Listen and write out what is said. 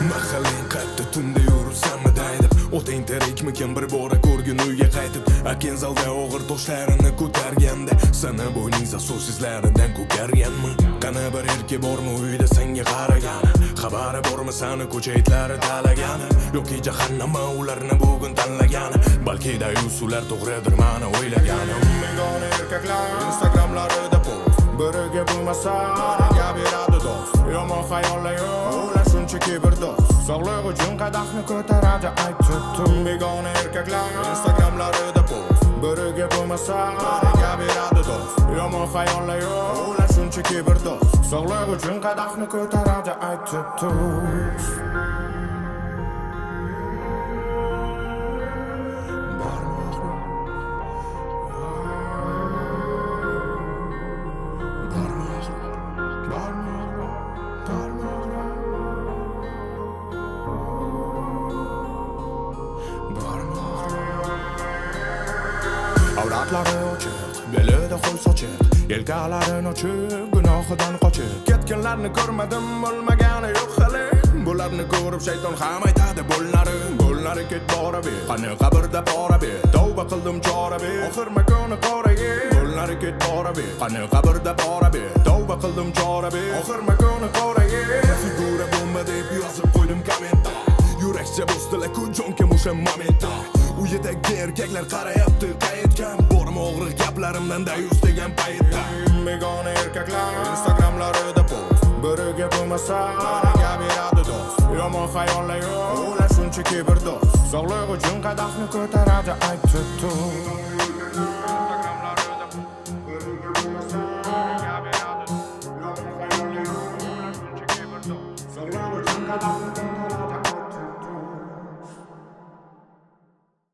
Mahalling qaytdi tunda yurursanmi daydib O'tang terikmikin bir bora ko'rgin uyga qaytib Akin zalda og'ir toshlarini ko'targanda Sana bo'yningza suvsizlaridan ko'karganmi Qana bir erki bormi uyda senga qaragani Xabari bormi sani ko'cha itlari talagani Yoki jahannama ularni bugun tanlagani Balki da usullar to'g'ridir mani o'ylagani Begona erkaklar Instagramlarida post Biriga bo'lmasa Aniga beradi do'st Yomon xayollar yo'q Ular shunchaki bir do'st Sog'liq uchun qadahni ko'taradi aytib Begona erkaklar Instagramlarida post Biriga bo'lmasa Aniga beradi do'st Yomon xayollar yo'q Ular shunchaki bir do'st Sog'liq uchun qadahni ko'taradi aytib Avratlari ochiq, belida qo'l sochiq Yelkalarini ochib, gunohidan qochib Ketganlarni ko'rmadim, bo'lmagani yo'q hali Bularni ko'rib shayton ham aytadi Bo'llari ket bora ber Qani qabrda pora ber Tavba qildim chora ber Oxir makoni qora yer Bo'llari ket bora ber Qani qabrda pora ber Tavba qildim chora ber Oxir makoni qora yer Figura bomba deb yozib qo'ydim kommentda Yurakcha bo'sdilar-ku jonga musha momentda U yerdagi erkaklar qarayapti qaytgan Bormi og'riq gaplarimdan dayus degan paytda Begona erkaklar Instagramlarida post Biriga bo'lmasa Aniga beradi do'st Yomon xayollar yo'q Ular shunchaki bir do'st Sog'liq uchun qadahni ko'taradi aytib Instagramlarida post Biriga bo'lmasa Aniga beradi do'st Yomon xayollar yo'q Ular shunchaki bir do'st Sog'liq uchun qadahni